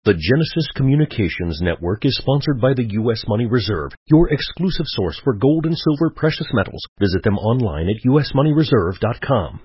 The Genesis Communications Network is sponsored by the U.S. Money Reserve, your exclusive source for gold and silver precious metals. Visit them online at usmoneyreserve.com.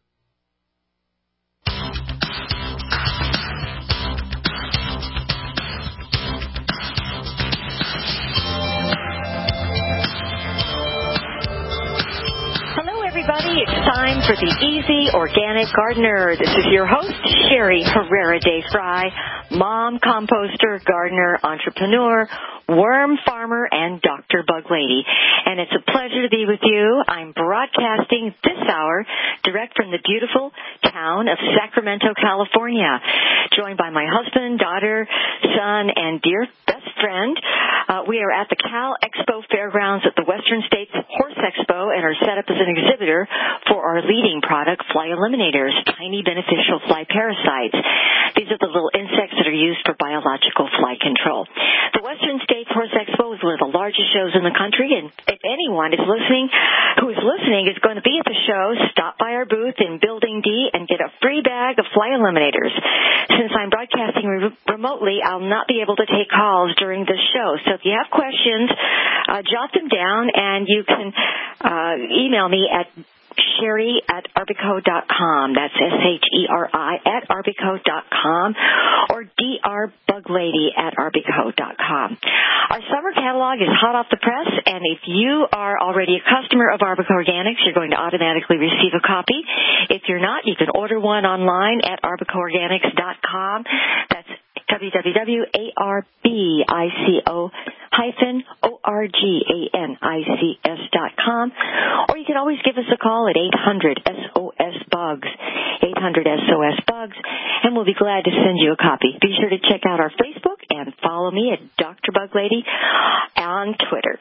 It's time for the Easy Organic Gardener. This is your host, Sherry Herrera de Fry, mom, composter, gardener, entrepreneur, worm farmer, and Dr. Bug Lady. And it's a pleasure to be with you. I'm broadcasting this hour direct from the beautiful town of Sacramento, California, joined by my husband, daughter, son, and dear best friend. We are at the Cal Expo Fairgrounds at the Western States Horse Expo and are set up as an exhibitor for our leading product, fly eliminators, tiny beneficial fly parasites. These are the little insects that are used for biological fly control. The Western States Horse Expo is one of the largest shows in the country, and if anyone is listening who is going to be at the show, stop by our booth in Building D and get a free bag of fly eliminators. Since I'm broadcasting remotely, I'll not be able to take calls during this show. So if you have questions, jot them down, and you can email me at Sherry@arbico.com. That's SHERI @arbico.com, or drbugLady@arbico.com. Our summer catalog is hot off the press, and if you are already a customer of Arbico Organics, you're going to automatically receive a copy. If you're not, you can order one online at arbicoorganics.com. That's www.arbico-organics.com, or you can always give us a call at 800-SOS-BUGS, 800-SOS-BUGS, and we'll be glad to send you a copy. Be sure to check out our Facebook and follow me at Dr. Bug Lady on Twitter.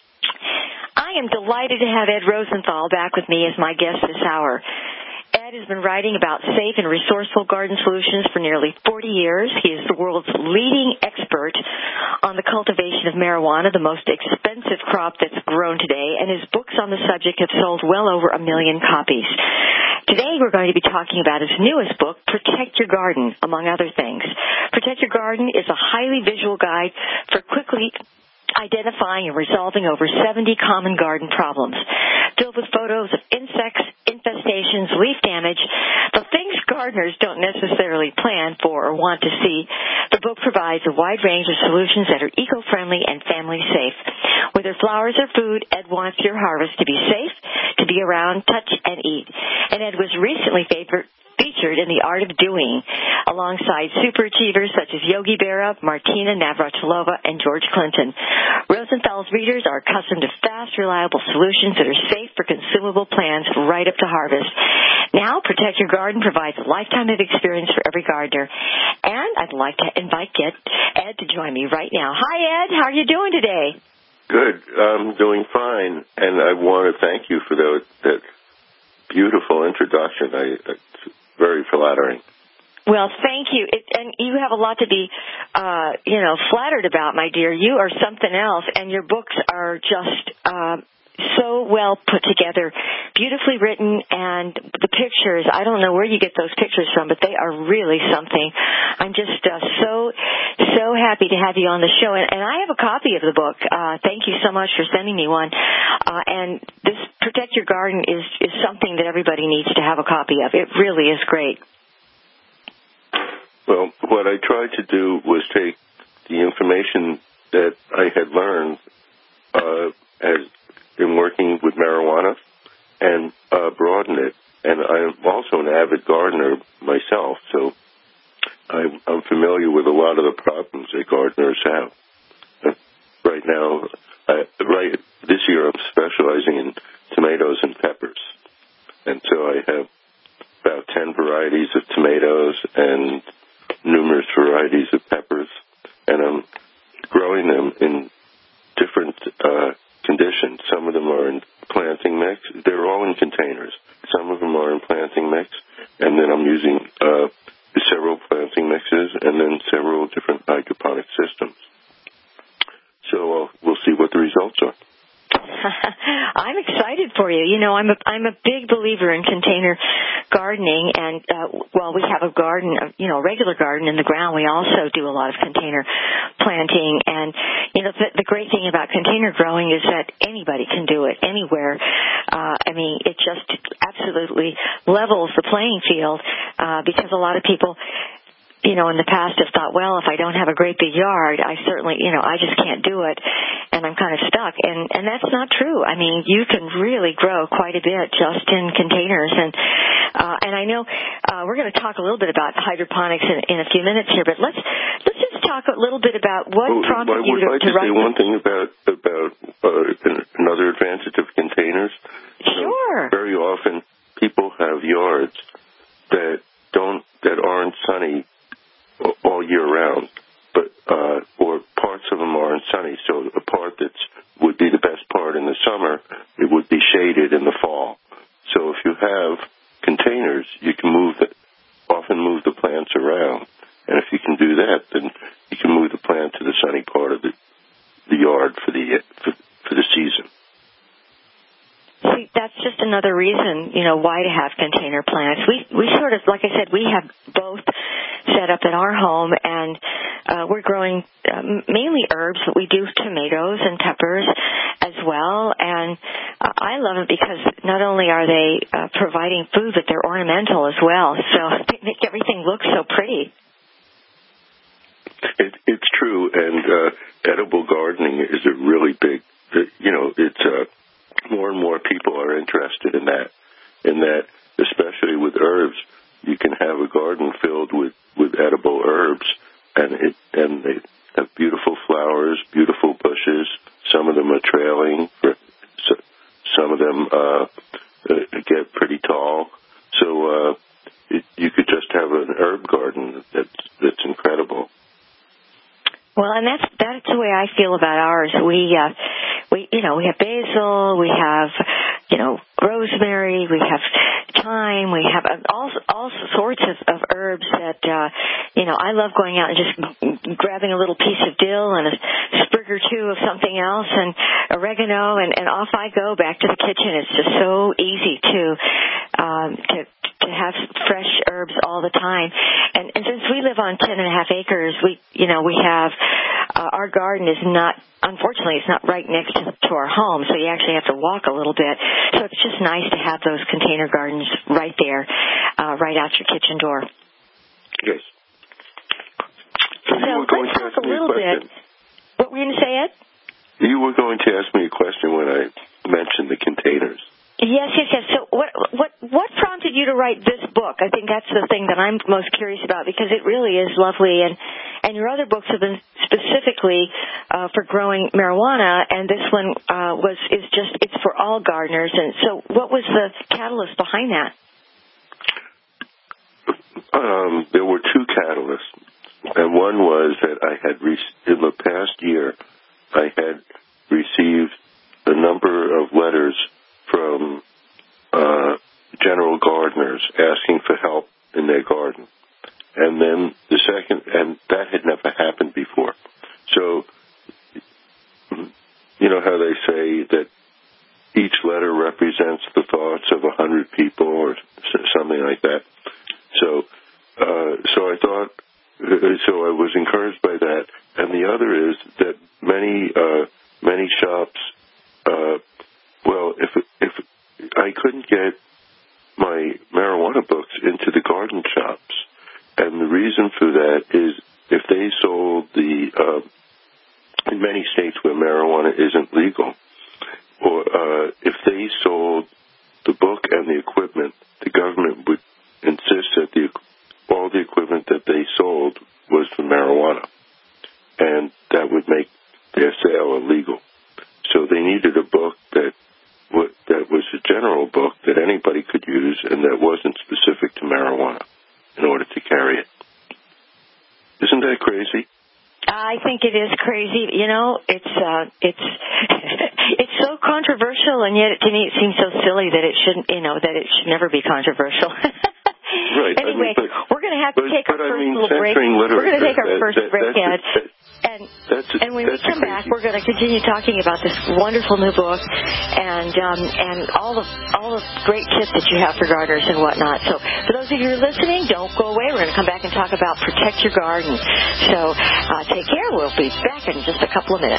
I am delighted to have Ed Rosenthal back with me as my guest this hour. Ed has been writing about safe and resourceful garden solutions for nearly 40 years. He is the world's leading expert on the cultivation of marijuana, the most expensive crop that's grown today, and his books on the subject have sold well over 1 million copies. Today we're going to be talking about his newest book, Protect Your Garden, among other things. Protect Your Garden is a highly visual guide for quickly identifying and resolving over 70 common garden problems. Filled with photos of insects, infestations, leaf damage, the things gardeners don't necessarily plan for or want to see, the book provides a wide range of solutions that are eco-friendly and family safe. Whether flowers or food, Ed wants your harvest to be safe, to be around, touch, and eat. And Ed was recently featured in The Art of Doing, alongside super achievers such as Yogi Berra, Martina Navratilova, and George Clinton. Rosenthal's readers are accustomed to fast, reliable solutions that are safe for consumable plants right up to harvest. Now, Protect Your Garden provides a lifetime of experience for every gardener. And I'd like to invite Ed to join me right now. Hi, Ed. How are you doing today? Good. I'm doing fine. And I want to thank you for that beautiful introduction. It's very flattering. Well, thank you. And you have a lot to be, flattered about, my dear. You are something else, and your books are just so well put together, beautifully written, and the pictures, I don't know where you get those pictures from, but they are really something. I'm just so happy to have you on the show, and I have a copy of the book. Thank you so much for sending me one. And this Protect Your Garden is something that everybody needs to have a copy of. It really is great. Well, what I tried to do was take the information that I had learned in working with marijuana and broaden it. And I'm also an avid gardener myself, so I'm familiar with a lot of the problems that gardeners have. Right now, this year I'm specializing in tomatoes and peppers. And so I have about 10 varieties of tomatoes and numerous varieties of peppers, and I'm growing them in different conditions. Some of them are in planting mix. They're all in containers. Some of them are in planting mix, and then I'm using several planting mixes and then several different hydroponic systems. So we'll see what the results are. I'm excited for you. You know, I'm a big believer in container gardening, and while we have a garden, regular garden in the ground, we also do a lot of container planting. And the great thing about container growing is that anybody can do it anywhere. It just absolutely levels the playing field because a lot of people, in the past have thought, well, if I don't have a great big yard, I certainly, I just can't do it, and I'm kind of stuck. And that's not true. You can really grow quite a bit just in containers. And I know we're going to talk a little bit about hydroponics in a few minutes here, but let's just talk a little bit about what prompted you to write. I would like to say one thing about another advantage of containers. Sure. Very often people have yards that aren't sunny all year round, but or parts of them aren't sunny. So a part that would be the best part in the summer, it would be shaded in the fall. So if you have containers, you can often move the plants around, and if you can do that, then you can move the plant to the sunny part of the yard for the season. See, that's just another reason, why to have container plants. We sort of, like I said, we have both set up in our home, and we're growing mainly herbs, but we do tomatoes and peppers as well. And I love it because not only are they providing food, but they're ornamental as well. So they make everything look so pretty. It's true, and edible gardening is a really big, it's more and more people are interested in that, especially with herbs. You can have a garden filled with edible herbs, and they have beautiful flowers, beautiful bushes. Some of them are trailing, some of them get pretty tall. So you could just have an herb garden that's incredible. Well, and that's the way I feel about ours. We have basil, we have, rosemary, we have thyme, we have all sorts of herbs that, I love going out and just grabbing a little piece of dill and a sprig or two of something else and oregano, and off I go back to the kitchen. It's just so easy to have fresh herbs all the time. And since we live on 10.5 acres, we have, our garden is unfortunately, it's not right next to our home, so you actually have to walk a little bit. So it's just nice to have those container gardens right there, right out your kitchen door. Yes. So let's talk a little bit. What were you going to say, Ed? You were going to ask me a question when I mentioned the containers. Yes. So what prompted you to write this book? I think that's the thing that I'm most curious about, because it really is lovely, and your other books have been specifically for growing marijuana, and this one it's for all gardeners. And so what was the catalyst behind that? There were two catalysts, and one was that I had in the past year I had received a number of letters from general gardeners asking for help in their garden. And then the second, and that had never happened before. So, you know how they say that each letter represents the thoughts of 100 people or something like that. So I thought, so I was encouraged by that. And the other is that many shops, if I couldn't get my marijuana books into the garden shops, and the reason for that is if they sold in many states where marijuana isn't legal, or if they sold the book and the equipment, the government would insist that all the equipment that they sold was for marijuana, and that would make their sale illegal. So they needed a book that was a general book that anybody could use and that wasn't specific to marijuana in order to carry it. Isn't that crazy? I think it is crazy. It's it's so controversial, and yet to me it seems so silly that it shouldn't. That it should never be controversial. Right. Anyway, we're going to have to take our first little break. We're going to take our first break, Ed. And when we come back, we're going to continue talking about this wonderful new book and all the great tips that you have for gardeners and whatnot. So for those of you who are listening, don't go away. We're going to come back and talk about Protect Your Garden. So take care. We'll be back in just a couple of minutes.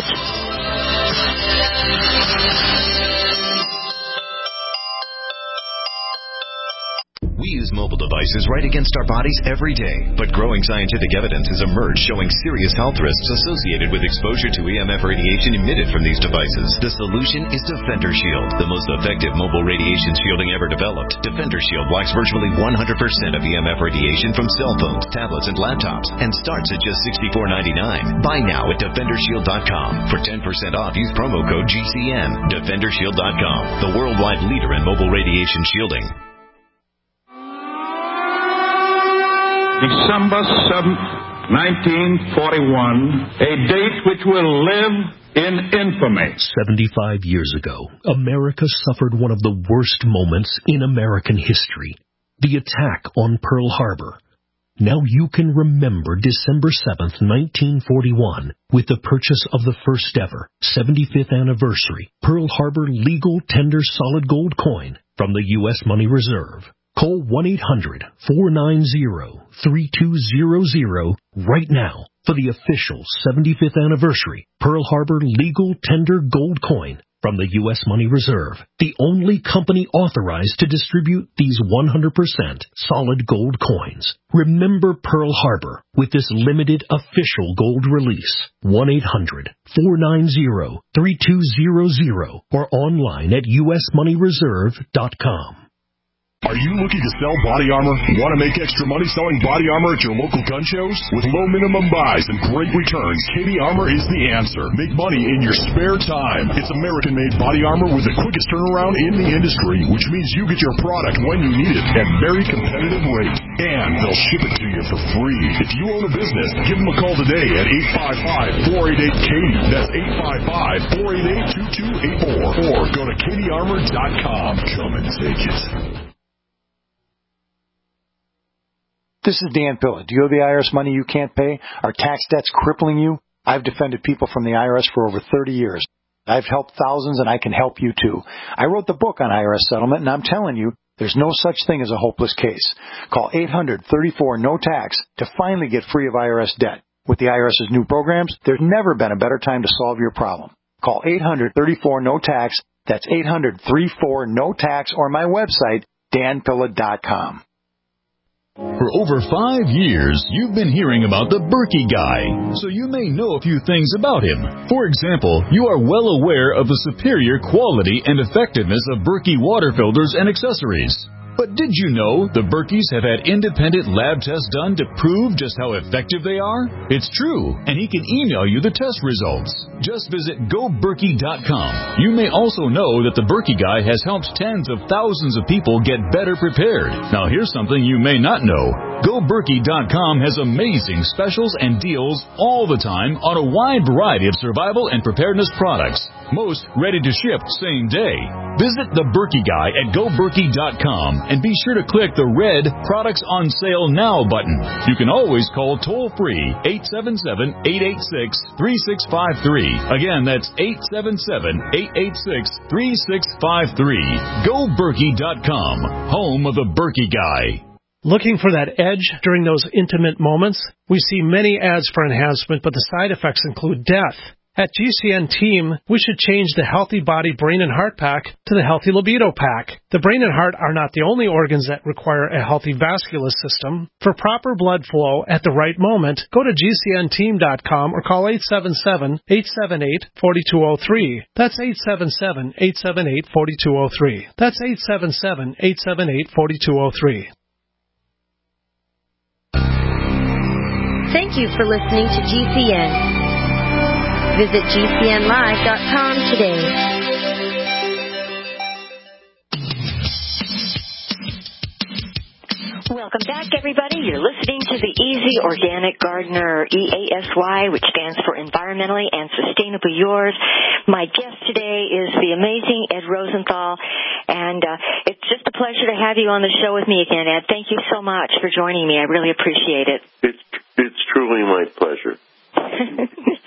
We use mobile devices right against our bodies every day, but growing scientific evidence has emerged showing serious health risks associated with exposure to EMF radiation emitted from these devices. The solution is Defender Shield, the most effective mobile radiation shielding ever developed. Defender Shield blocks virtually 100% of EMF radiation from cell phones, tablets, and laptops, and starts at just $64.99. Buy now at DefenderShield.com. For 10% off, use promo code GCN. DefenderShield.com, the worldwide leader in mobile radiation shielding. December 7th, 1941, a date which will live in infamy. 75 years ago, America suffered one of the worst moments in American history, the attack on Pearl Harbor. Now you can remember December 7th, 1941, with the purchase of the first ever 75th anniversary Pearl Harbor legal tender solid gold coin from the U.S. Money Reserve. Call 1-800-490-3200 right now for the official 75th anniversary Pearl Harbor legal tender gold coin from the U.S. Money Reserve, the only company authorized to distribute these 100% solid gold coins. Remember Pearl Harbor with this limited official gold release. 1-800-490-3200 or online at usmoneyreserve.com. Are you looking to sell body armor? Want to make extra money selling body armor at your local gun shows? With low minimum buys and great returns, Katie Armor is the answer. Make money in your spare time. It's American-made body armor with the quickest turnaround in the industry, which means you get your product when you need it at very competitive rates. And they'll ship it to you for free. If you own a business, give them a call today at 855-488-KATIE. That's 855-488-2284. Or go to katiearmor.com. Come and take it. This is Dan Pilla. Do you owe the IRS money you can't pay? Are tax debts crippling you? I've defended people from the IRS for over 30 years. I've helped thousands, and I can help you too. I wrote the book on IRS settlement, and I'm telling you, there's no such thing as a hopeless case. Call 800-34-NO-TAX to finally get free of IRS debt. With the IRS's new programs, there's never been a better time to solve your problem. Call 800-34-NO-TAX. That's 800-34-NO-TAX, or my website, danpilla.com. For over 5 years, you've been hearing about the Berkey Guy, so you may know a few things about him. For example, you are well aware of the superior quality and effectiveness of Berkey water filters and accessories. But did you know the Berkeys have had independent lab tests done to prove just how effective they are? It's true, and he can email you the test results. Just visit GoBerkey.com. You may also know that the Berkey Guy has helped tens of thousands of people get better prepared. Now here's something you may not know. GoBerkey.com has amazing specials and deals all the time on a wide variety of survival and preparedness products. Most ready to ship same day. Visit the Berkey Guy at GoBerkey.com and be sure to click the red Products on Sale Now button. You can always call toll-free 877-886-3653. Again, that's 877-886-3653. GoBerkey.com, home of the Berkey Guy. Looking for that edge during those intimate moments? We see many ads for enhancement, but the side effects include death. At GCN Team, we should change the Healthy Body Brain and Heart Pack to the Healthy Libido Pack. The brain and heart are not the only organs that require a healthy vascular system. For proper blood flow at the right moment, go to GCNteam.com or call 877-878-4203. That's 877-878-4203. That's 877-878-4203. Thank you for listening to GCN. Visit GCNlive.com today. Welcome back, everybody. You're listening to the Easy Organic Gardener, EASY, which stands for Environmentally and Sustainably Yours. My guest today is the amazing Ed Rosenthal, and it's just a pleasure to have you on the show with me again, Ed. Thank you so much for joining me. I really appreciate it. It's truly my pleasure.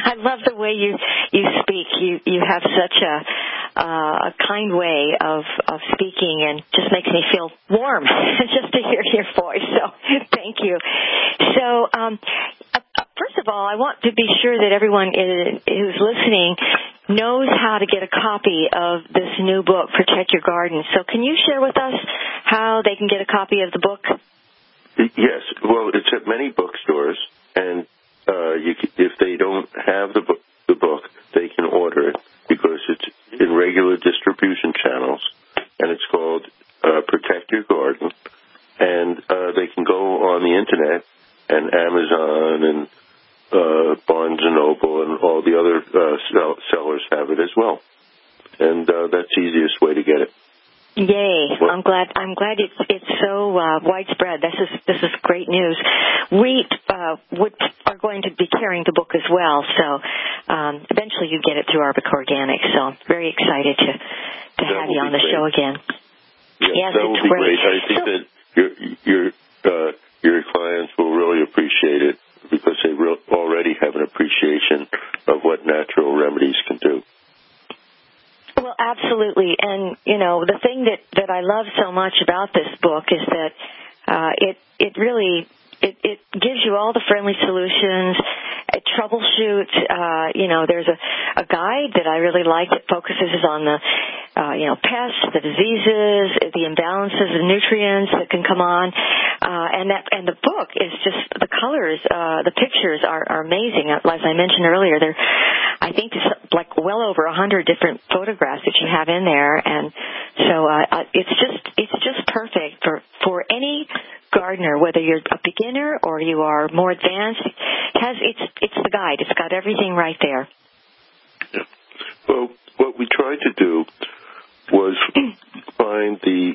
I love the way you speak. You have such a kind way of speaking, and just makes me feel warm just to hear your voice. So thank you. So first of all, I want to be sure that everyone who's listening knows how to get a copy of this new book, Protect Your Garden. So can you share with us how they can get a copy of the book? Yes. Well, it's at many bookstores, and if they don't have the book, they can order it because it's in regular distribution channels, and it's called Protect Your Garden. And they can go on the Internet, and Amazon and Barnes & Noble and all the other sellers have it as well. And that's the easiest way to get it. Yay! I'm glad it's so widespread. This is great news. We are going to be carrying the book as well, so eventually you get it through Arbic Organics. So I'm very excited to have you on the show again. Yes, that will be great. I think that your clients will really appreciate it because they already have an appreciation of what natural remedies can do. Well, absolutely. And, the thing that I love so much about this book is that it really gives you all the friendly solutions. It troubleshoots. There's a guide that I really like that focuses on the, pests, the diseases, the imbalances, the nutrients that can come on. And the book is just, the colors, the pictures are amazing. As I mentioned earlier, I think there's like well over 100 different photographs that you have in there. And so it's just perfect for any gardener, whether you're a beginner or you are more advanced. It's the guide. It's got everything right there. Yeah. Well, what we tried to do was find the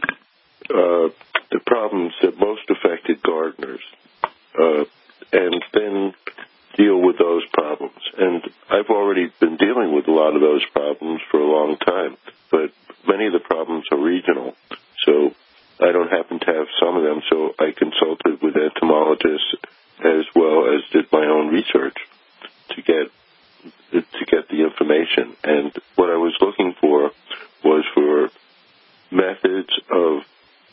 problems that most affected gardeners, and then deal with those problems. And I've already been dealing with a lot of those problems for a long time, but many of the problems are regional. So I don't happen to have some of them, so I consulted with entomologists as well as did my own research to get the information. And what I was looking for was for methods of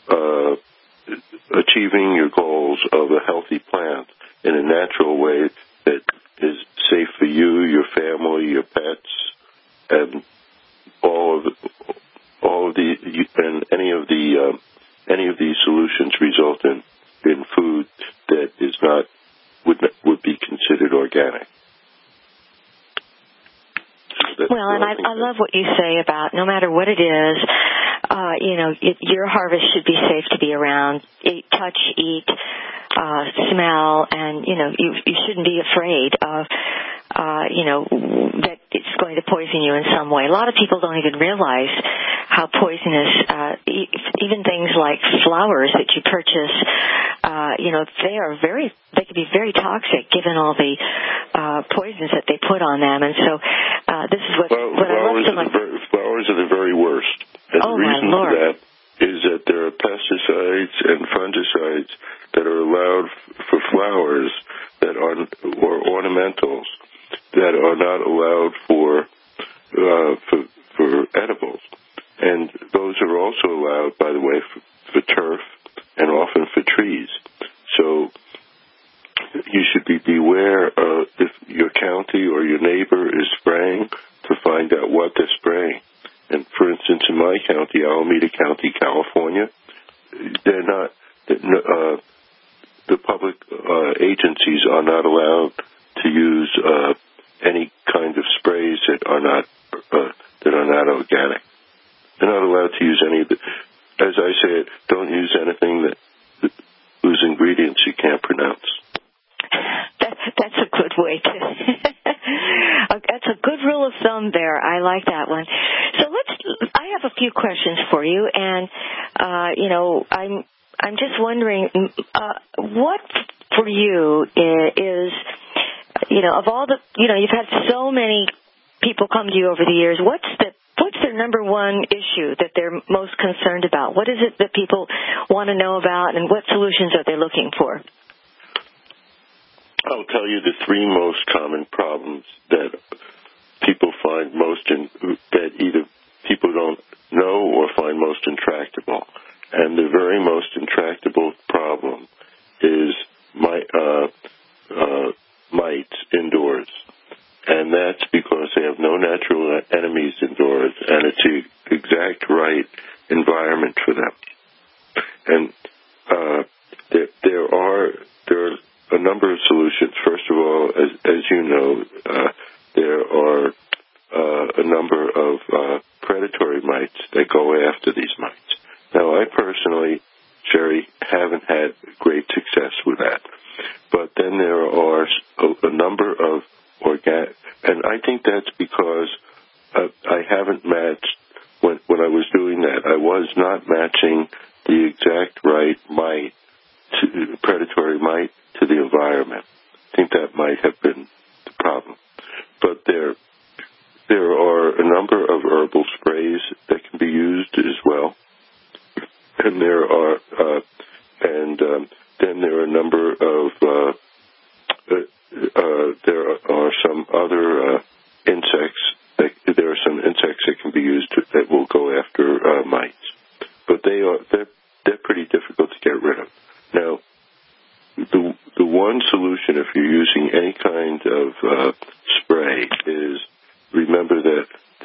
achieving your goals of a healthy plant in a natural way that is safe for you, your family, your pets, and any of these solutions result in food that is not would be considered organic. Well, and I love what you say about no matter what it is, your harvest should be safe to be around. Touch, eat, smell, and you shouldn't be afraid of that it's going to poison you in some way. A lot of people don't even realize how poisonous even things like flowers that you purchase. They can be very toxic given all the poisons that they put on them. And so this is what I love so much. Flowers are the very worst. And the reason for that is that there are pesticides and fungicides that are allowed for flowers or ornamentals that are not allowed for edibles. And those are also allowed, by the way, for turf and often for trees. So you should beware if your county or your neighbor is spraying to find out what they're spraying. And for instance, in my county, Alameda County, California, they're not. The public agencies are not allowed to use any kind of sprays that are not organic. They're not allowed to use any of the. As I say, don't use anything whose ingredients you can't pronounce. That's a good way to. That's a good rule of thumb there. I like that one. So I have a few questions for you, and I'm just wondering what for you is of all the you've had so many people come to you over the years. What's their number one issue that they're most concerned about? What is it that people want to know about, and what solutions are they looking for? I'll tell you the three most common problems that people find that either people don't know or find most intractable. And the very most intractable problem is mites indoors. And that's because they have no natural enemies indoors, and it's the exact right environment for them. And there are a number of solutions. First of all, as you know, there are a number of predatory mites that go after these mites. Now, I personally, Sherry, haven't had great success with that. But then there are a number of organic, and I think that's because I haven't matched, when I was doing that, I was not matching the exact right mite, predatory mite, to the environment. I think that might have been the problem. But there are a number of herbal sprays that can be used as well. And then there are a number of there are some other insects. There are some insects that can be used that will go after mites, but they're pretty difficult to get rid of. Now, the one solution, if you're using any kind of spray, is remember that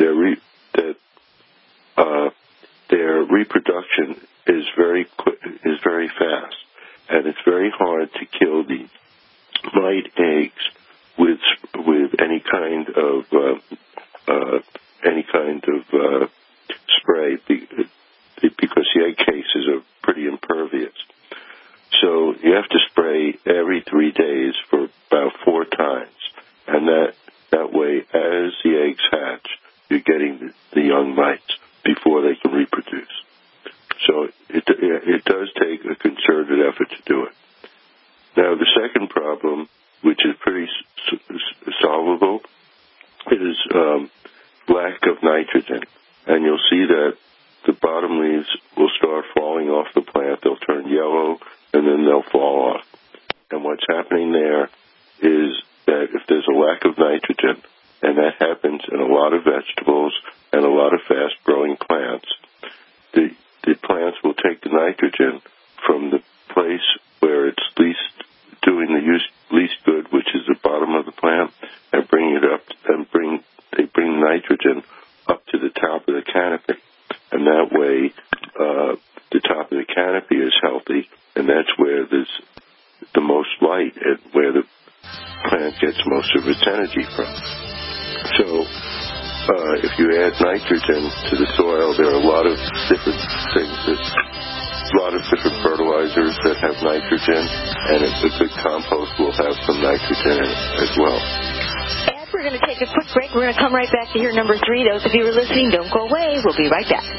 their reproduction is very fast, and it's very hard to kill the mite eggs with any kind of spray because the egg cases are pretty impervious. So you have to spray every 3 days for about 4 times, and that way, as the eggs hatch, you're getting the young mites before they can reproduce. So it does take a concerted effort to do it. Now, the second problem, which is pretty solvable, is lack of nitrogen. And you'll see that the bottom leaves will start falling off the plant. They'll turn yellow, and then they'll fall off. And what's happening there is that if there's a lack of nitrogen, and that happens in a lot of vegetables and a lot of fast-growing plants, the plants will take the nitrogen from the place where it's doing the least good, which is the bottom of the plant, and bring it up, and they bring nitrogen up to the top of the canopy. And that way, the top of the canopy is healthy, and that's where there's the most light and where the plant gets most of its energy from. So, if you add nitrogen to the soil, there are a lot of different things, a lot of different fertilizers that have nitrogen, and a good compost will have some nitrogen in it as well. Ed, we're going to take a quick break. We're going to come right back to hear number 3. Those of you who are listening, don't go away. We'll be right back.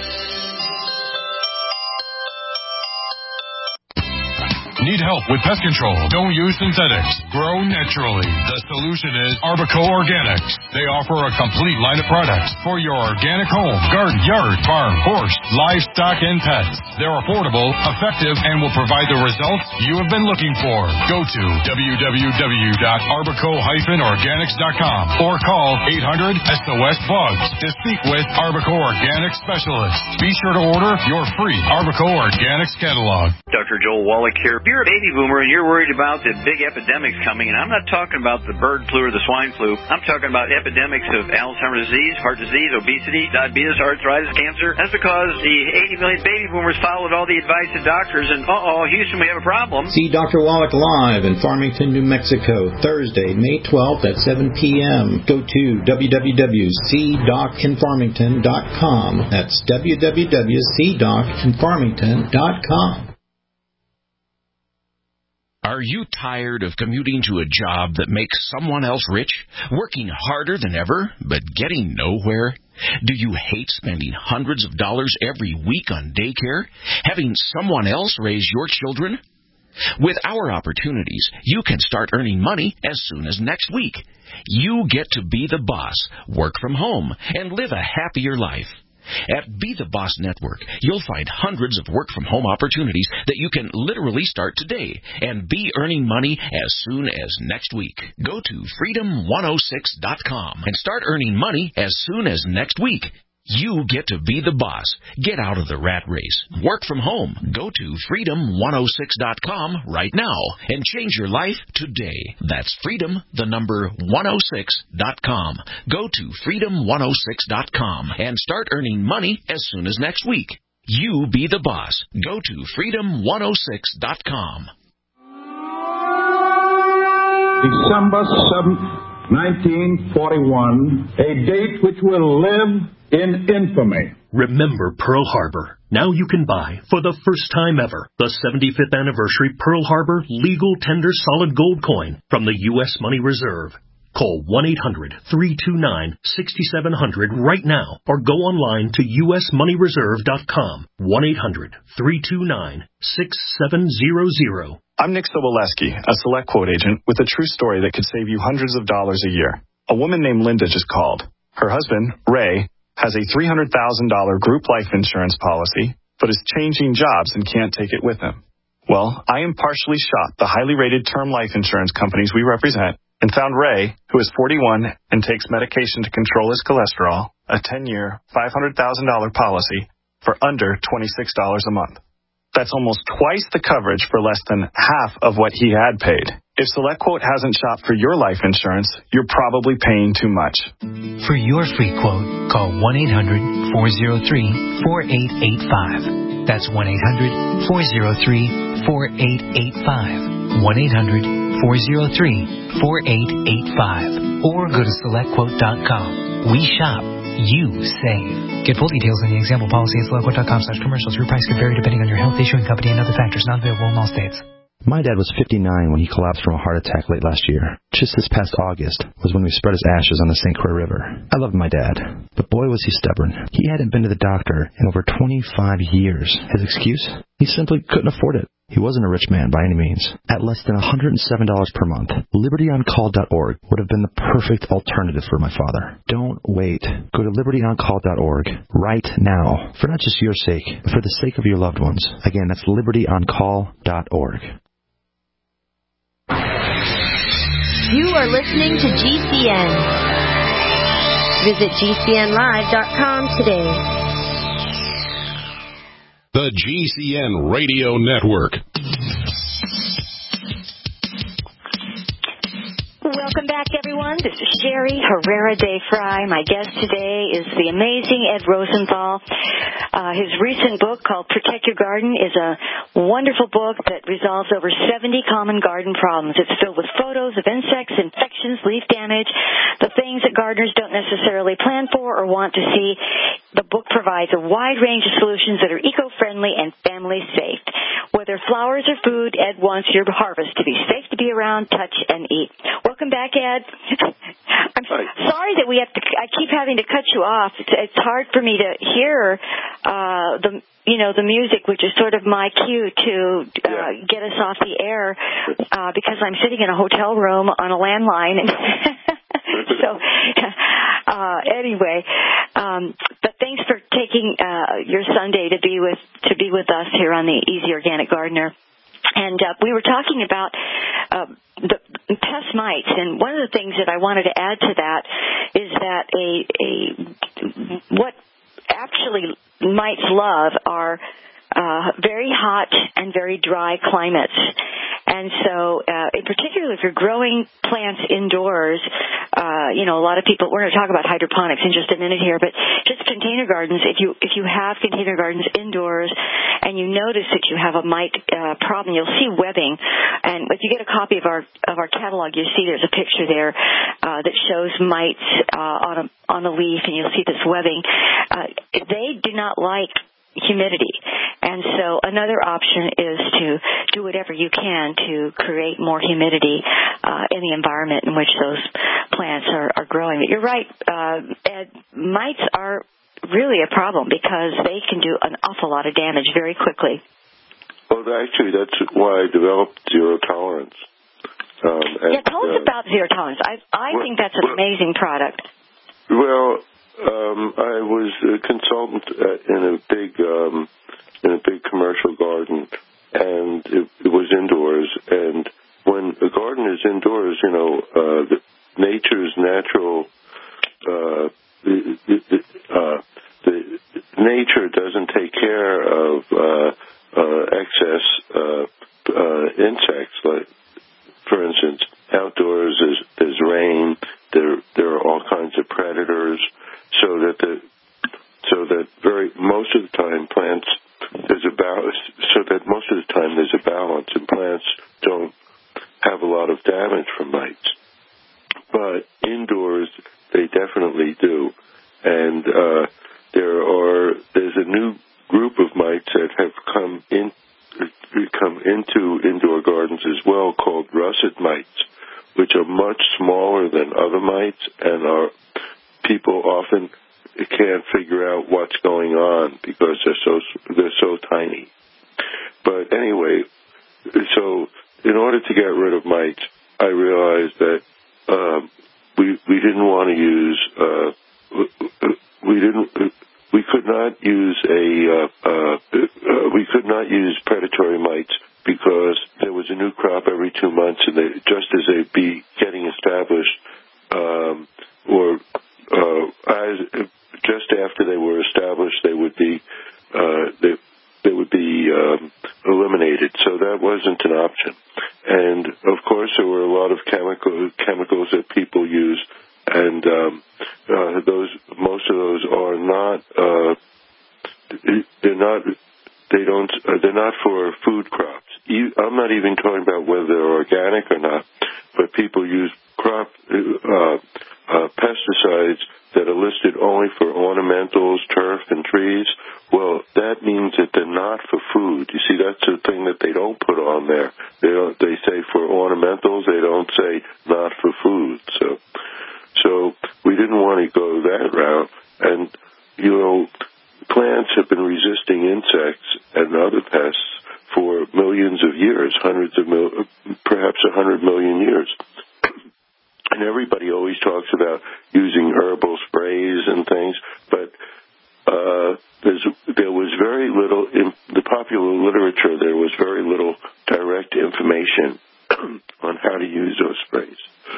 Need help with pest control? Don't use synthetics. Grow naturally. The solution is Arbico Organics. They offer a complete line of products for your organic home, garden, yard, farm, horse, livestock, and pets. They're affordable, effective, and will provide the results you have been looking for. Go to www.arbico-organics.com or call 800-SOS-BUGS to speak with Arbico Organics specialists. Be sure to order your free Arbico Organics catalog. Dr. Joel Wallach here. If you're a baby boomer and you're worried about the big epidemics coming, and I'm not talking about the bird flu or the swine flu, I'm talking about epidemics of Alzheimer's disease, heart disease, obesity, diabetes, arthritis, cancer. That's because the 80 million baby boomers followed all the advice of doctors, and Houston, we have a problem. See Dr. Wallach live in Farmington, New Mexico, Thursday, May 12th at 7 p.m. Go to www.cdocinfarmington.com. That's www.cdocinfarmington.com. Are you tired of commuting to a job that makes someone else rich, working harder than ever, but getting nowhere? Do you hate spending hundreds of dollars every week on daycare, having someone else raise your children? With our opportunities, you can start earning money as soon as next week. You get to be the boss, work from home, and live a happier life. At Be the Boss Network, you'll find hundreds of work-from-home opportunities that you can literally start today and be earning money as soon as next week. Go to freedom106.com and start earning money as soon as next week. You get to be the boss. Get out of the rat race. Work from home. Go to freedom106.com right now and change your life today. That's freedom106.com. Go to freedom106.com and start earning money as soon as next week. You be the boss. Go to freedom106.com. December 7th, 1941, a date which will live in infamy. Remember Pearl Harbor. Now you can buy, for the first time ever, the 75th anniversary Pearl Harbor Legal Tender Solid Gold Coin from the U.S. Money Reserve. Call 1-800-329-6700 right now or go online to usmoneyreserve.com. 1-800-329-6700. I'm Nick Soboleski, a Select Quote agent with a true story that could save you hundreds of dollars a year. A woman named Linda just called. Her husband, Ray, has a $300,000 group life insurance policy, but is changing jobs and can't take it with him. Well, I impartially shot the highly rated term life insurance companies we represent and found Ray, who is 41 and takes medication to control his cholesterol, a 10-year, $500,000 policy for under $26 a month. That's almost twice the coverage for less than half of what he had paid. If SelectQuote hasn't shopped for your life insurance, you're probably paying too much. For your free quote, call 1-800-403-4885. That's 1-800-403-4885. 1-800-403-4885. Or go to SelectQuote.com. We shop. You save. Get full details in the example policy at SelectQuote.com/commercials. Your price could vary depending on your health, issuing company, and other factors. Not available in all states. My dad was 59 when he collapsed from a heart attack late last year. Just this past August was when we spread his ashes on the St. Croix River. I loved my dad, but boy was he stubborn. He hadn't been to the doctor in over 25 years. His excuse? He simply couldn't afford it. He wasn't a rich man by any means. At less than $107 per month, LibertyOnCall.org would have been the perfect alternative for my father. Don't wait. Go to LibertyOnCall.org right now, for not just your sake, but for the sake of your loved ones. Again, that's LibertyOnCall.org. You are listening to GCN. Visit GCNlive.com today. The GCN Radio Network. Welcome back, everyone. This is Sherry Herrera de Fry. My guest today is the amazing Ed Rosenthal. His recent book called Protect Your Garden is a wonderful book that resolves over 70 common garden problems. It's filled with photos of insects, infections, leaf damage, the things that gardeners don't necessarily plan for or want to see. The book provides a wide range of solutions that are eco-friendly and family safe. Whether flowers or food, Ed wants your harvest to be safe to be around, touch, and eat. Welcome back, Ed. I'm sorry that I keep having to cut you off. It's hard for me to hear the music, which is sort of my cue to get us off the air, because I'm sitting in a hotel room on a landline. So, anyway, but thanks for taking your Sunday to be with us here on the Easy Organic Gardener. And we were talking about the pest mites, and one of the things that I wanted to add to that is that what actually mites love are very hot and very dry climates. And so, in particular, if you're growing plants indoors, a lot of people, we're going to talk about hydroponics in just a minute here, but just container gardens, if you have container gardens indoors and you notice that you have a mite problem, you'll see webbing. And if you get a copy of our catalog, you see there's a picture there that shows mites on a leaf, and you'll see this webbing. They do not like humidity. And so another option is to do whatever you can to create more humidity in the environment in which those plants are growing. But you're right, Ed, mites are really a problem because they can do an awful lot of damage very quickly. Well, actually, that's why I developed zero tolerance. Tell us about zero tolerance. I think that's an amazing product. Well, I was a consultant in a big commercial garden, and it was indoors. And when a garden is indoors, nature's natural. Nature doesn't take care of excess insects. Like, for instance, outdoors there's rain. There are all kinds of predators. So that most of the time there's a balance, and plants don't have a lot of damage from mites. But indoors they definitely do, and there's a new group of mites that have come into indoor gardens as well, called russet mites, which are much smaller than other mites, and people often can't figure out what's going on because they're so tiny. But anyway, so in order to get rid of mites, I realized that we didn't want to use we could not use predatory mites because there was a new crop every 2 months, and just as they'd be getting established, just after they were established, they would be eliminated. So that wasn't an option. And of course, there were a lot of chemicals that people use, and most of those are not. They're not for food crops. I'm not even talking about whether they're organic or not, but people use pesticides that are listed only for ornamentals, turf, and trees. Well, that means that they're not for food. You see, that's the thing that they don't put on there. They say for ornamentals. They don't say not for food. So we didn't want to go that route. And plants have been resisting insects and other pests for millions of years, perhaps 100 million years. And everybody always talks about using herbal sprays and things, but there was very little in the popular literature. There was very little direct information on how to use those sprays.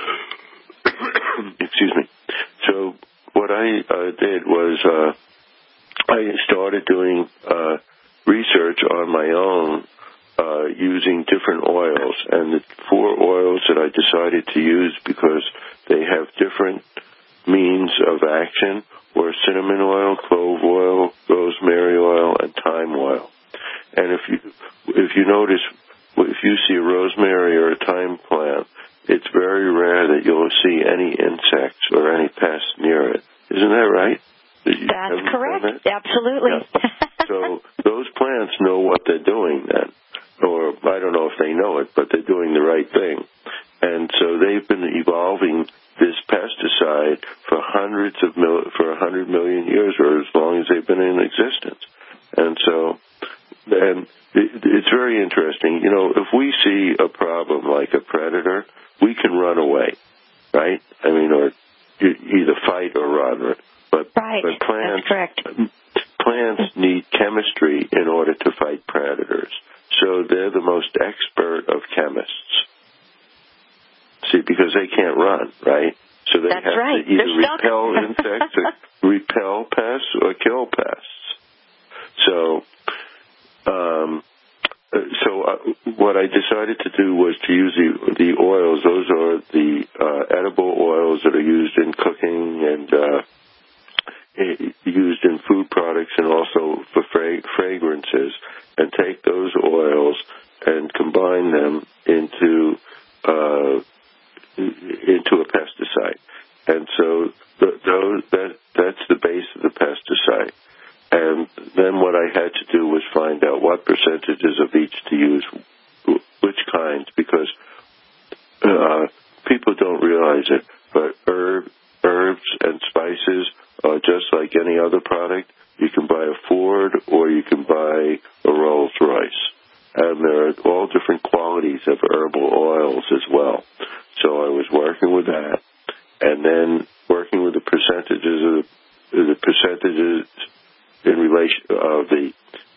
Excuse me. So what I did was I started doing research on my own using different oils, and the 4 oils that I decided to use because they have different means of action were cinnamon oil, clove oil, rosemary oil, and thyme oil. And if you notice, if you see a rosemary or a thyme plant, it's very rare that you'll see any insects or any pests near it. Isn't that right? That's correct. That? Absolutely. Yeah. So those plants know what they're doing then. Or I don't know if they know it, but they're doing the right thing. And so they've been evolving this pesticide for 100 million years, or as long as they've been in existence. And so, it's very interesting. If we see a problem like a predator, we can run away, right? I mean, or either fight or run. But plants, that's correct. Plants need chemistry in order to fight predators. So they're the most expert of chemists. See, because they can't run, right? So they have to either repel insects or repel pests or kill pests. So what I decided to do was to use the oils. Those are the edible oils that are used in cooking and used in food products and also for fragrances, and take those oils and combine them into a pesticide. And so that's the base of the pesticide. And then what I had to do was find out what percentages of each to use, which kinds, because people don't realize it, but herbs and spices are just like any other product. You can buy a Ford or you can buy a Rolls Royce. And there are all different qualities of herbal oils as well. So I was working with that, and then working with the percentages the percentages in relation of the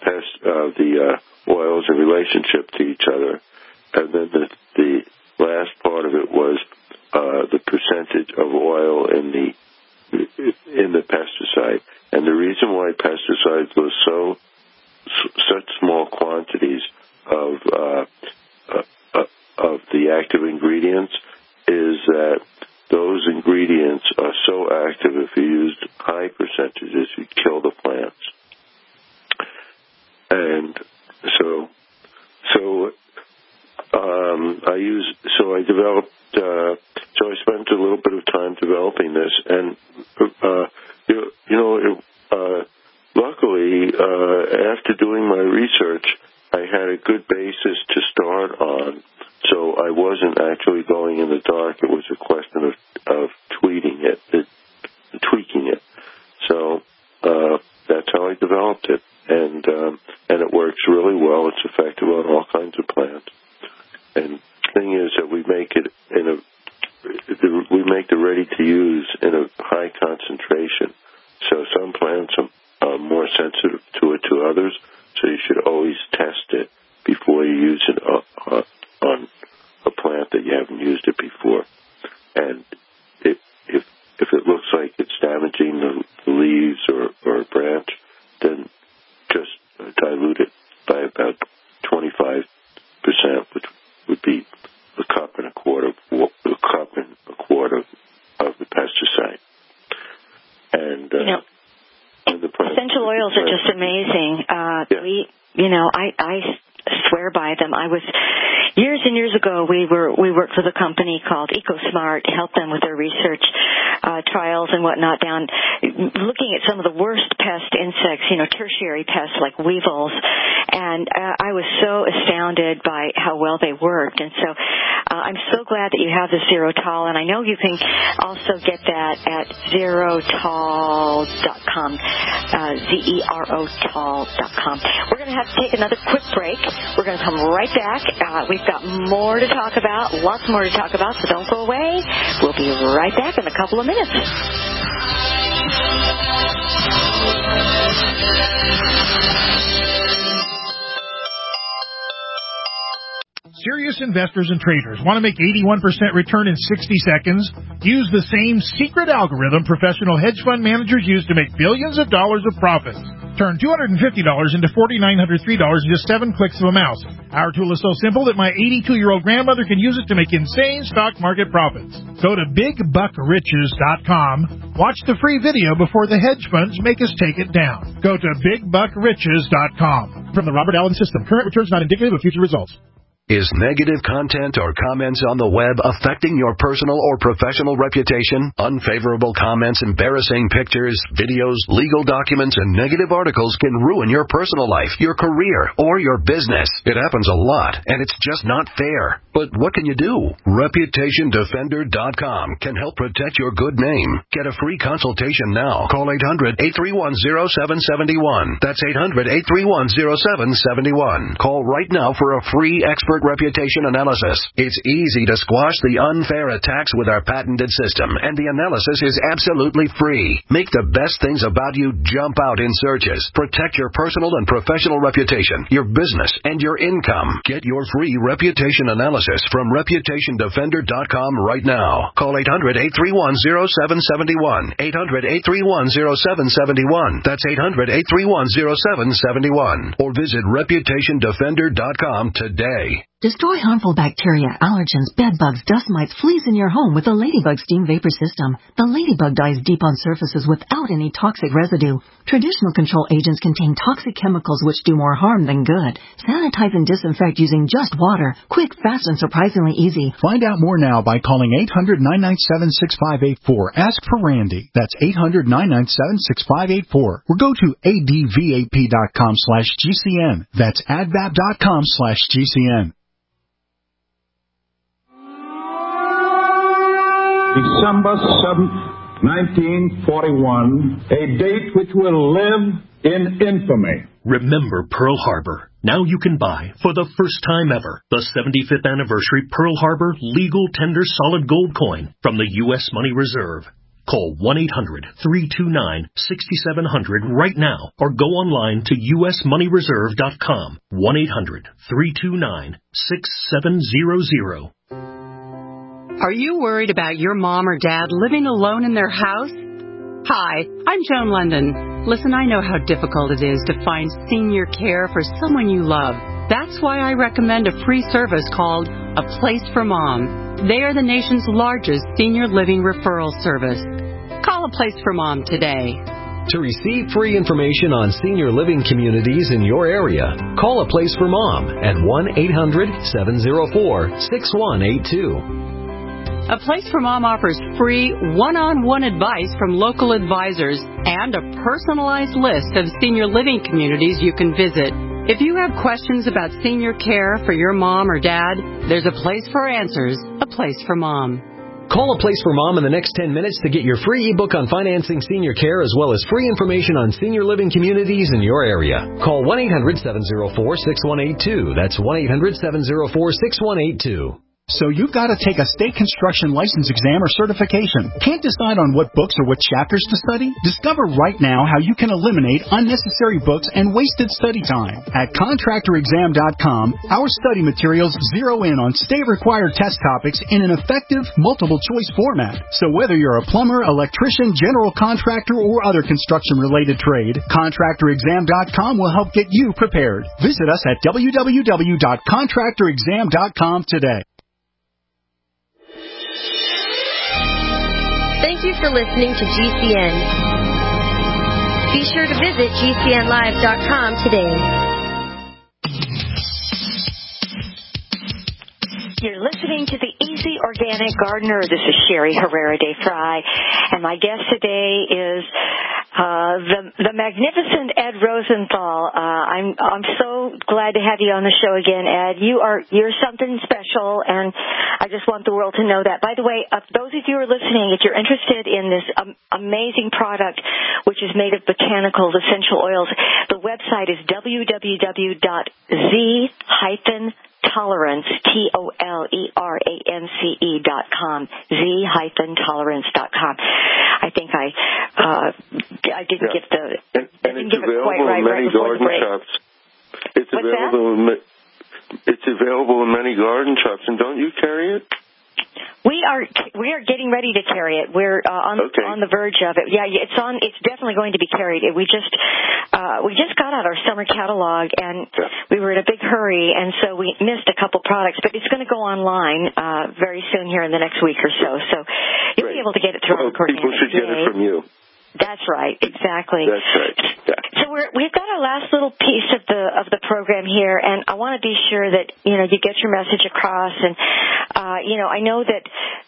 oils in relationship to each other, and then the last part of it was the percentage of oil in the pesticide. And the reason why pesticides were such small quantities of the active ingredients is that those ingredients are so active, if you used high percentages, you'd kill the plants. And I spent a little bit of time developing this, and luckily, after doing my research, I had a good basis to start on, so I wasn't actually going in the dark. It was a question of tweaking it. So that's how I developed it, and it works really well. It's effective on all kinds of plants. And the thing is that we make it the ready to use in a high concentration. So some plants are more sensitive to it to others. So you should always test it before you use it on a plant that you haven't used it before. And if it looks like it's damaging the leaves or a branch, then just dilute it by about 25%, which would be a cup and a quarter of the pesticide. And essential oils are just amazing. I swear by them. I was years and years ago. We worked with a company called EcoSmart to help them with their research trials and whatnot, down looking at some of the worst pest insects, tertiary pests like weevils, and I was so astounded by how well they worked. And so I'm so glad that you have the Zerotol, and I know you can also get that at Zerotol.com, Zerotol.com. We're going to have to take another quick break. We're going to come right back. We've got more to talk about, lots more to talk about, so don't go away. We'll be right back in a couple of minutes. Serious investors and traders want to make 81% return in 60 seconds? Use the same secret algorithm professional hedge fund managers use to make billions of dollars of profits. Turn $250 into $4,903 in just 7 clicks of a mouse. Our tool is so simple that my 82-year-old grandmother can use it to make insane stock market profits. Go to BigBuckRiches.com. Watch the free video before the hedge funds make us take it down. Go to BigBuckRiches.com. From the Robert Allen System, current returns not indicative of future results. Is negative content or comments on the web affecting your personal or professional reputation? Unfavorable comments, embarrassing pictures, videos, legal documents, and negative articles can ruin your personal life, your career, or your business. It happens a lot, and it's just not fair. But what can you do? ReputationDefender.com can help protect your good name. Get a free consultation now. Call 800-831-0771. That's 800-831-0771. Call right now for a free expert reputation analysis. It's easy to squash the unfair attacks with our patented system, and the analysis is absolutely free. Make the best things about you jump out in searches. Protect your personal and professional reputation, your business, and your income. Get your free reputation analysis from ReputationDefender.com right now. Call 800-831-0771. 800-831-0771. That's 800-831-0771. Or visit ReputationDefender.com today. Destroy harmful bacteria, allergens, bedbugs, dust mites, fleas in your home with the Ladybug Steam Vapor System. The Ladybug dies deep on surfaces without any toxic residue. Traditional control agents contain toxic chemicals which do more harm than good. Sanitize and disinfect using just water. Quick, fast, and surprisingly easy. Find out more now by calling 800-997-6584. Ask for Randy. That's 800-997-6584. Or go to advap.com/GCN. That's advap.com/GCN. December 7th, 1941, a date which will live in infamy. Remember Pearl Harbor. Now you can buy, for the first time ever, the 75th anniversary Pearl Harbor legal tender solid gold coin from the U.S. Money Reserve. Call 1-800-329-6700 right now or go online to usmoneyreserve.com. 1-800-329-6700. Are you worried about your mom or dad living alone in their house? Hi, I'm Joan London. Listen, I know how difficult it is to find senior care for someone you love. That's why I recommend a free service called A Place for Mom. They are the nation's largest senior living referral service. Call A Place for Mom today. To receive free information on senior living communities in your area, call A Place for Mom at 1-800-704-6182. A Place for Mom offers free one-on-one advice from local advisors and a personalized list of senior living communities you can visit. If you have questions about senior care for your mom or dad, there's a place for answers, A Place for Mom. Call A Place for Mom in the next 10 minutes to get your free ebook on financing senior care as well as free information on senior living communities in your area. Call 1-800-704-6182. That's 1-800-704-6182. So you've got to take a state construction license exam or certification. Can't decide on what books or what chapters to study? Discover right now how you can eliminate unnecessary books and wasted study time. At contractorexam.com, our study materials zero in on state-required test topics in an effective, multiple-choice format. So whether you're a plumber, electrician, general contractor, or other construction-related trade, contractorexam.com will help get you prepared. Visit us at www.contractorexam.com today. Thank you for listening to GCN. Be sure to visit GCNlive.com today. You're listening to the Easy Organic Gardener. This is Sherry Herrera de Fry, and my guest today is the magnificent Ed Rosenthal. I'm so glad to have you on the show again, Ed. You're something special, and I just want the world to know that. By the way, those of you who are listening, if you're interested in this amazing product, which is made of botanical essential oils, the website is www.z-tolerance, TOLERANCE.com, z-tolerance.com. I think I didn't give the and it's available in many garden shops. It's available in many garden shops, and don't you carry it? We are getting ready to carry it. We're on the verge of it. Yeah, it's definitely going to be carried. We just got out our summer catalog, and we were in a big hurry, and so we missed a couple products. But it's going to go online very soon here in the next week or so. So you'll be able to get it through our people should get it from you. That's right, exactly. That's right. Yeah. So we've got our last little piece of the program here, and I want to be sure that you get your message across. And I know that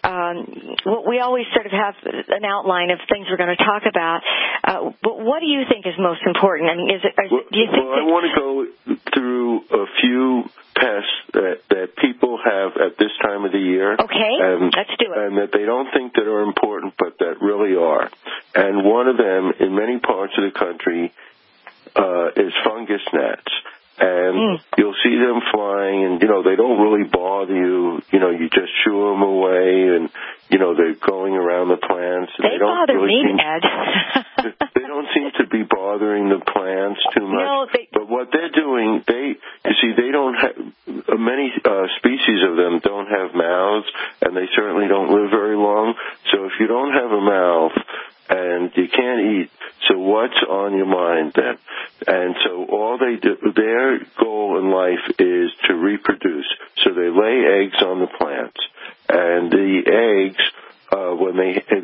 we always sort of have an outline of things we're going to talk about. But what do you think is most important? I mean, do you think? Well, I want to go through a few pests that people have at this time of the year. Okay, let's do it. And that they don't think that are important, but that really are. And one of them, in many parts of the country, is fungus gnats. And you'll see them flying, and, they don't really bother you. You just shoo them away, and, they're going around the plants. They don't bother me, Ed. They don't seem to be bothering the plants too much. No, but what they're doing, they don't have, many species of them don't have mouths, and they certainly don't live very long. So if you don't have a mouth, and you can't eat, so what's on your mind then? And so all they do, their goal in life is to reproduce. So they lay eggs on the plants, and the eggs, when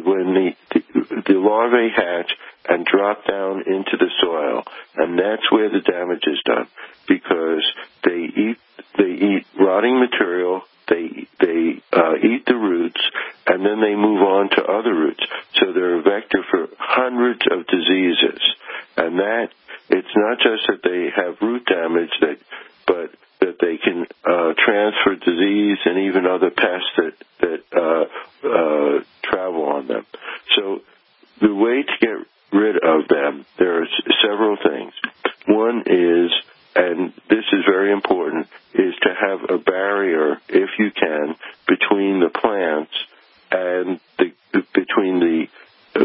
the larvae hatch and drop down into the soil, and that's where the damage is done, because they eat rotting material. They eat the roots, and then they move on to other roots. So they're a vector for hundreds of diseases. And that, it's not just that they have root damage, but that they can transfer disease and even other pests that travel on them. So the way to get rid of them, there are several things. One is, and this is very important, is to have a barrier, if you can, between the plants and between the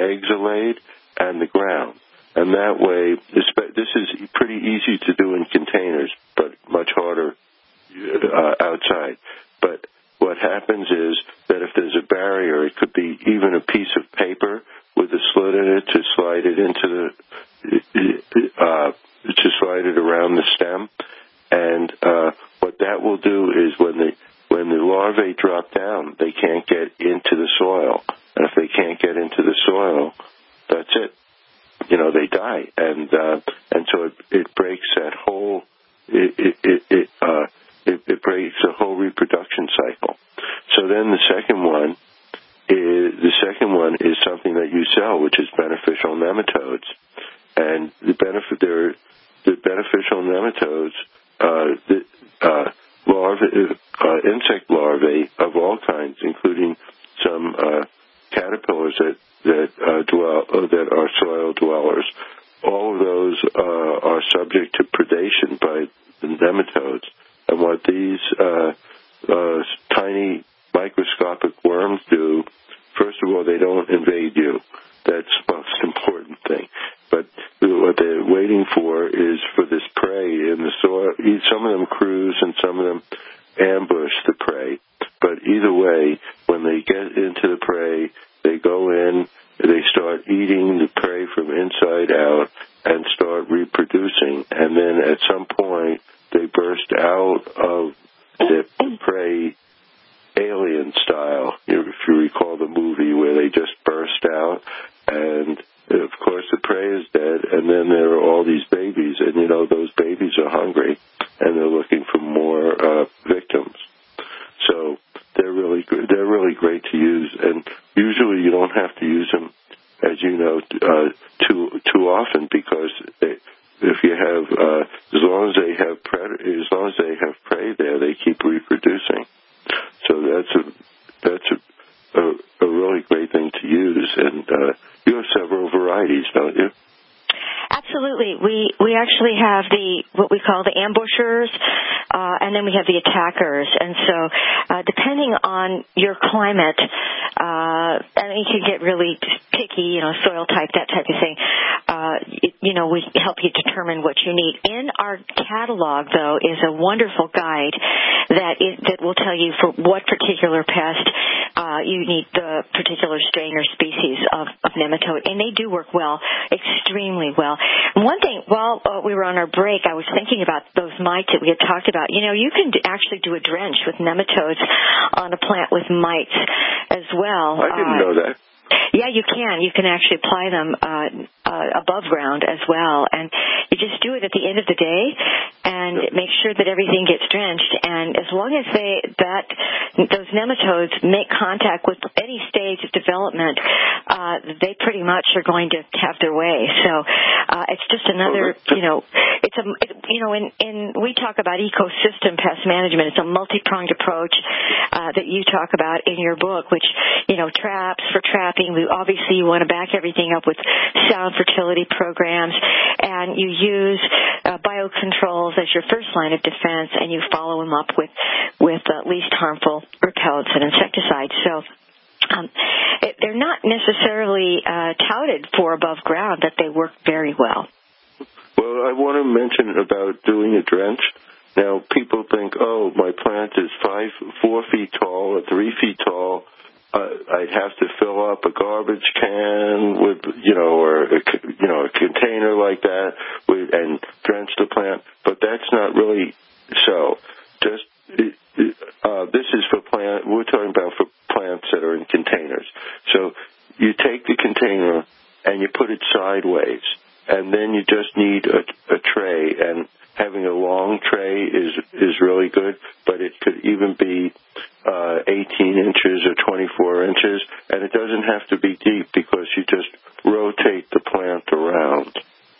eggs are laid and the ground. And that way, this is pretty easy to do in containers, but much harder outside. But what happens is that if there's a barrier, it could be even a piece of paper with a slit in it to slide it into to slide it around the stem. And what that will do is when the larvae drop down, they can't get into the soil. And if they can't get into the soil, that's it. They die. And so it breaks that whole it breaks the whole reproduction cycle. So then the second one is something that you sell, which is beneficial nematodes. And the beneficial nematodes, insect larvae of all kinds, including some caterpillars that are soil dwellers. All of those are subject to predation by the nematodes. And what these tiny microscopic worms do, first of all, they don't invade you. That's the most important thing. But what they're waiting for is for this prey in the soil. Some of them cruise and some of them ambush the prey. But either way, when they get into the prey, they go in, they start eating the prey from inside out and start reproducing. And then at some point, they burst out of the prey Alien style, if you recall the movie where they just burst out. And, of course, the prey is dead, and then there are all these babies. And, those babies are hungry, and they're looking for more victims. So they're really great to use. And usually you don't have to use them, as you know, too often, because if you have, as long as they have prey there, they keep reproducing. So that's a really great thing to use. And you have several varieties, don't you? Absolutely. We actually have what we call the ambushers, and then we have the attackers. And so, depending on your climate, you can get really picky, soil type, that type of thing. We help you determine what you need. In our catalog, though, is a wonderful guide that will tell you for what particular pest you need the particular strain or species of nematode, and they do work well, extremely well. And one thing, while we were on our break, I was thinking about those mites that we had talked about. You can actually do a drench with nematodes on a plant with mites as well. I didn't know that. Yeah, you can. You can actually apply them above ground as well. And you just do it at the end of the day and make sure that everything gets drenched. And as long as those nematodes make contact with any stage of development, they pretty much are going to have their way. So it's just another, we talk about ecosystem pest management. It's a multi-pronged approach that you talk about in your book, which, traps for trapping. You want to back everything up with sound fertility programs, and you use biocontrols as your first line of defense, and you follow them up with least harmful repellents and insecticides. So they're not necessarily touted for above ground, but they work very well. Well, I want to mention about doing a drench. Now, people think, my plant is 4 feet tall or 3 feet tall. I'd have to fill up a garbage can with, or a container like that and drench the plant. But that's not really so. This is for we're talking about for plants that are in containers. So you take the container and you put it sideways, and then you just need a tray. And having a long tray is really good, but it could even be 18 inches or 24 inches, and it doesn't have to be deep because you just rotate the plant around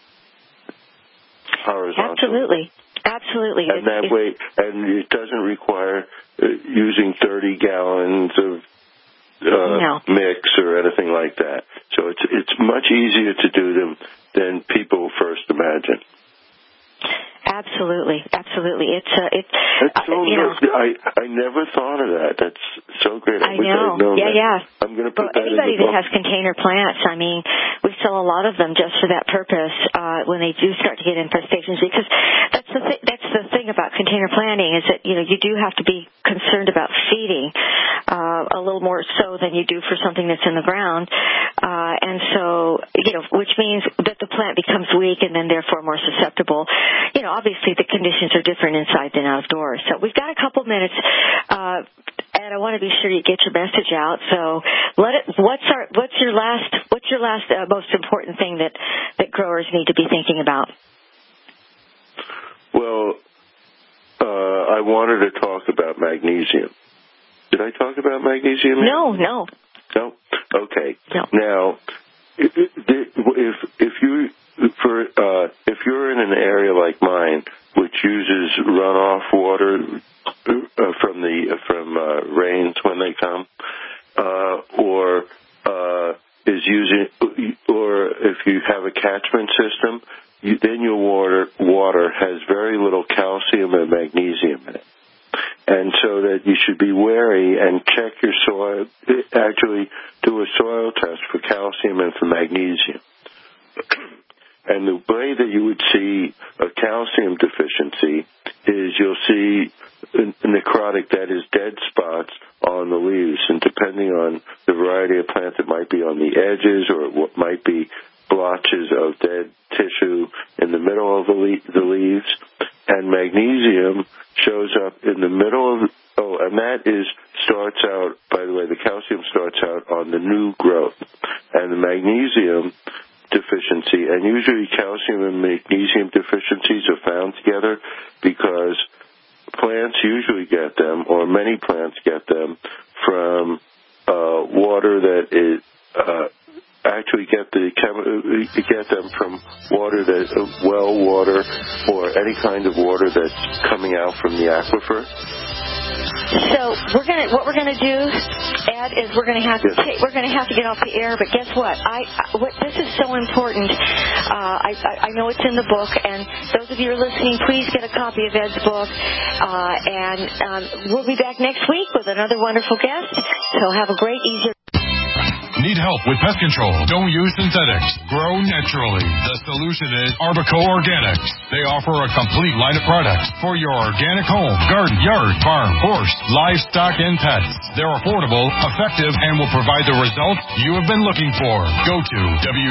horizontally. Absolutely. And that way, and it doesn't require using 30 gallons of mix or anything like that. So it's much easier to do them than people first imagine. Absolutely. It's that's so I never thought of that. That's so great. I know. Yeah. I'm going to put that anybody in the book. that has container plants, I mean, we sell a lot of them just for that purpose when they do start to get infestations, because that's the thing about container planting is that, you do have to be concerned about feeding a little more so than you do for something that's in the ground. And so, which means that the plant becomes weak and then therefore more susceptible. Obviously the conditions are different inside than outdoors. So we've got a couple minutes, and I want to be sure you get your message out. So what's your last most important thing that growers need to be thinking about? Well, I wanted to talk about magnesium. Did I talk about magnesium? No. No? Okay. No. Now, if you're in an area like mine, which uses runoff water from rains when they come, or if you have a catchment system, then your water has very little calcium and magnesium in it. And so that you should be wary and check your soil, actually do a soil test for calcium and for magnesium. And the way that you would see a calcium deficiency is you'll see necrotic, that is dead spots on the leaves. And depending on the variety of plant, it might be on the edges or it might be blotches of dead tissue in the middle of the leaves. And magnesium shows up in the middle of starts out, by the way, the calcium starts out on the new growth. And the magnesium deficiency, and usually calcium and magnesium deficiencies are found together because plants usually get them, or many plants get them, from water that is actually get them from water that's well water or any kind of water that's coming out from the aquifer. So what we're gonna do, Ed, is we're gonna have to get off the air. But guess what? This is so important. I know it's in the book, and those of you who are listening, please get a copy of Ed's book. And we'll be back next week with another wonderful guest. So have a great, easier. Need help with pest control? Don't use synthetics. Grow naturally. The solution is Arbico Organics. They offer a complete line of products for your organic home, garden, yard, farm, horse, livestock, and pets. They're affordable, effective, and will provide the results you have been looking for. Go to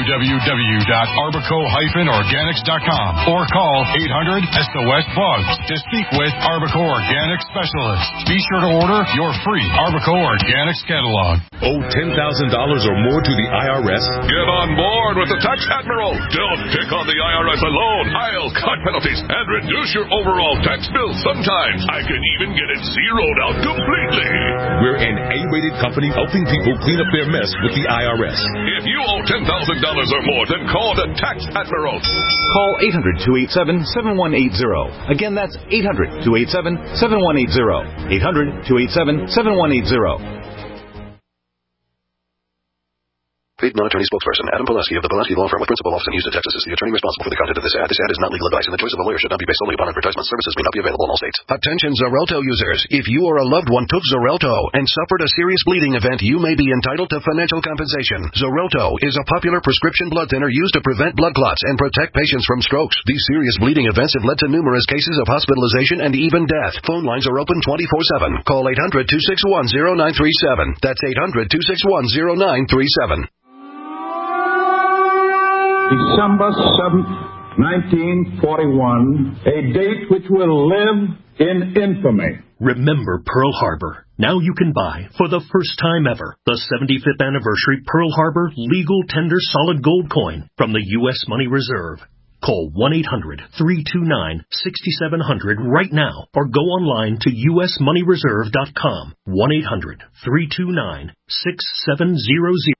www.arbico-organics.com or call 800-SOS-BUGS to speak with Arbico Organics specialists. Be sure to order your free Arbico Organics catalog. Owe $10,000 or more to the IRS? Get on board with the Tax Admiral. Don't pick on the IRS alone. I'll cut penalties and reduce your overall tax bill. Sometimes I can even get it zeroed out completely. We're an A-rated company helping people clean up their mess with the IRS. If you owe $10,000 or more, then call the Tax Admiral. Call 800-287-7180. Again, that's 800-287-7180. 800-287-7180. Paid non-attorney spokesperson Adam Pulaski of the Pulaski Law Firm with principal office in Houston, Texas is the attorney responsible for the content of this ad. This ad is not legal advice, and the choice of a lawyer should not be based solely upon advertisement. Services may not be available in all states. Attention Xarelto users. If you or a loved one took Xarelto and suffered a serious bleeding event, you may be entitled to financial compensation. Xarelto is a popular prescription blood thinner used to prevent blood clots and protect patients from strokes. These serious bleeding events have led to numerous cases of hospitalization and even death. Phone lines are open 24/7. Call 800-261-0937. That's 800-261-0937. December 7th, 1941, a date which will live in infamy. Remember Pearl Harbor. Now you can buy, for the first time ever, the 75th anniversary Pearl Harbor Legal Tender Solid Gold Coin from the U.S. Money Reserve. Call 1-800-329-6700 right now or go online to usmoneyreserve.com. 1-800-329-6700.